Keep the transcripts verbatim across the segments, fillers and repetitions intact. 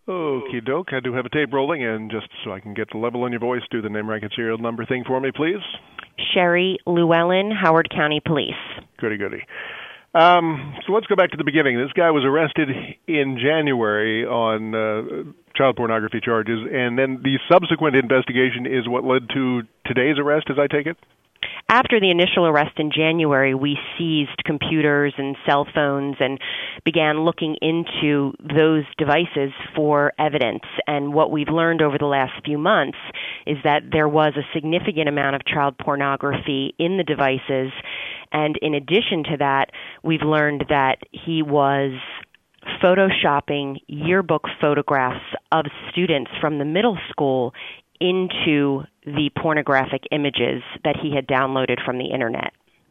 Okie doke. I do have a tape rolling, and just so I can get the level on your voice, do the name, rank, and serial number thing for me, please. Sherry Llewellyn, Howard County Police. Goody, goody. Um, so let's go back to the beginning. This guy was arrested in January on uh, child pornography charges, and then the subsequent investigation is what led to today's arrest, as I take it? After the initial arrest in January, we seized computers and cell phones and began looking into those devices for evidence. And what we've learned over the last few months is that there was a significant amount of child pornography in the devices. And in addition to that, we've learned that he was photoshopping yearbook photographs of students from the middle school into the pornographic images that he had downloaded from the internet.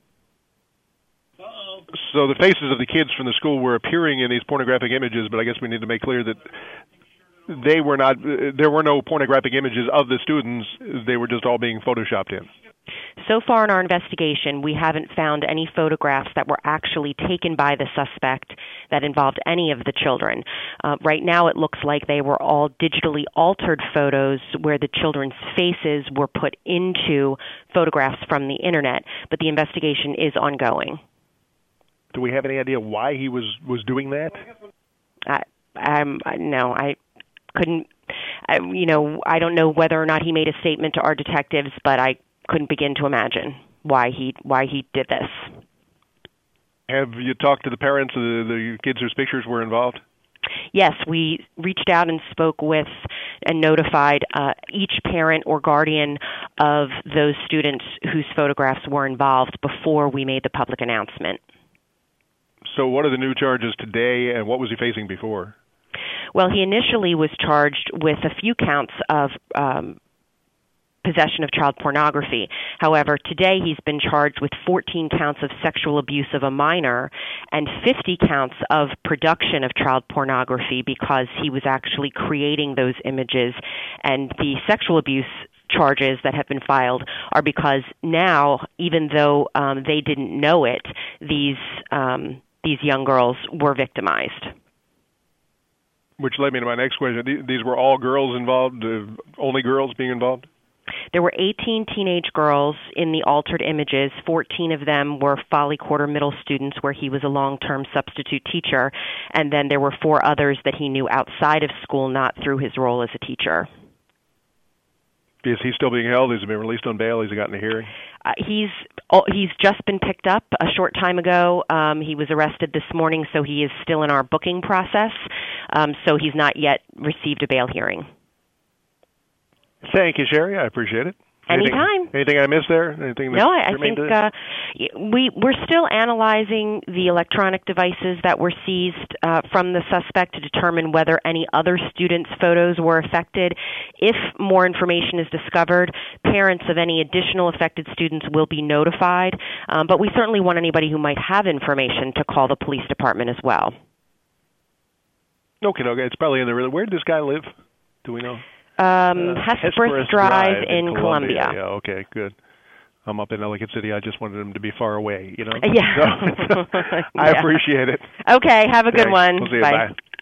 So the faces of the kids from the school were appearing in these pornographic images, but I guess we need to make clear that they were not, there were no pornographic images of the students, they were just all being photoshopped in. So far in our investigation, we haven't found any photographs that were actually taken by the suspect that involved any of the children. Uh, right now, it looks like they were all digitally altered photos where the children's faces were put into photographs from the internet, but the investigation is ongoing. Do we have any idea why he was, was doing that? I, I'm, no, I couldn't, I, you know, I don't know whether or not he made a statement to our detectives, but I couldn't begin to imagine why he why he did this. Have you talked to the parents of the, the kids whose pictures were involved? Yes, we reached out and spoke with and notified uh, each parent or guardian of those students whose photographs were involved before we made the public announcement. So what are the new charges today, and what was he facing before? Well, he initially was charged with a few counts of um, possession of child pornography. However, today he's been charged with fourteen counts of sexual abuse of a minor and fifty counts of production of child pornography because he was actually creating those images. And the sexual abuse charges that have been filed are because now, even though um, they didn't know it, these um, these young girls were victimized. Which led me to my next question. These were all girls involved, uh, only girls being involved? There were eighteen teenage girls in the altered images. fourteen of them were Folly Quarter Middle students where he was a long-term substitute teacher. And then there were four others that he knew outside of school, not through his role as a teacher. Is he still being held? Has he been released on bail? Has he gotten a hearing? Uh, he's he's just been picked up a short time ago. Um, he was arrested this morning, so he is still in our booking process. Um, so he's not yet received a bail hearing. Thank you, Sherry. I appreciate it. Anything, Anytime. Anything I missed there? Anything that no, I, I think uh, we, we're still analyzing the electronic devices that were seized uh, from the suspect to determine whether any other students' photos were affected. If more information is discovered, parents of any additional affected students will be notified. Um, but we certainly want anybody who might have information to call the police department as well. Okay, okay. It's probably in the... Where did this guy live? Do we know? Um, uh, Hesperus, Hesperus Drive, Drive in, in Columbia. Columbia. Yeah, okay, good. I'm up in Ellicott City. I just wanted him to be far away, you know? Yeah. So, I yeah. appreciate it. Okay, have a good Thanks. one. We'll see you. Bye. Bye.